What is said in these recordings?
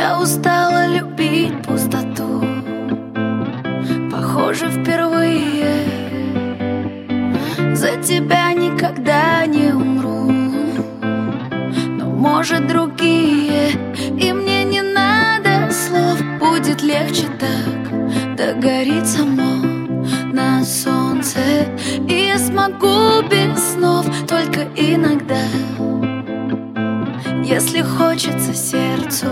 Я устала любить пустоту, похоже, впервые. За тебя никогда не умру, но, может, другие. И мне не надо слов, будет легче так. Догорит само на солнце, и я смогу без снов только иногда, если хочется сердцу.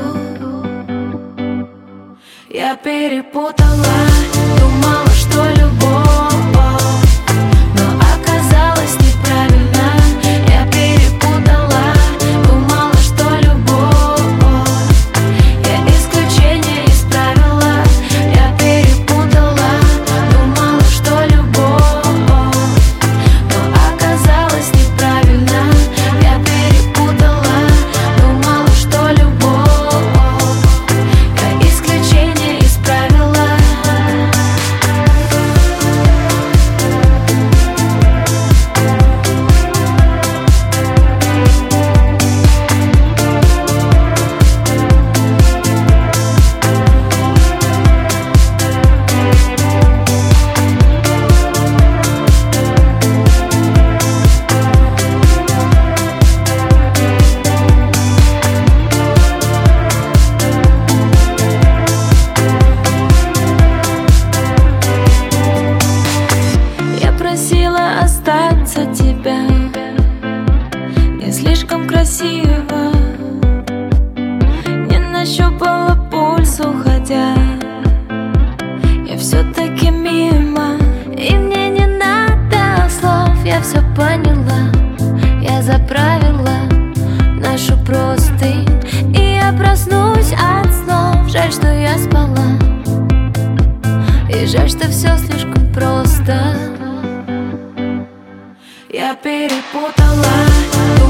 Я перепутала, думала, что любовь, но оказалось неправильно. Я перепутала, думала, что любовь, я исключение из правила. Я перепутала, думала, что любовь, но оказалось неправильно. Я перепутала, думала, что любовь, я исключение из правила. Просила остаться тебя, не слишком красиво, не нащупала пульс, уходя. Я все-таки мимо, и мне не надо слов. Я все поняла, я заправила нашу простынь, и я проснусь от снов. Жаль, что я спала, и жаль, что все слишком просто. Я перепутала.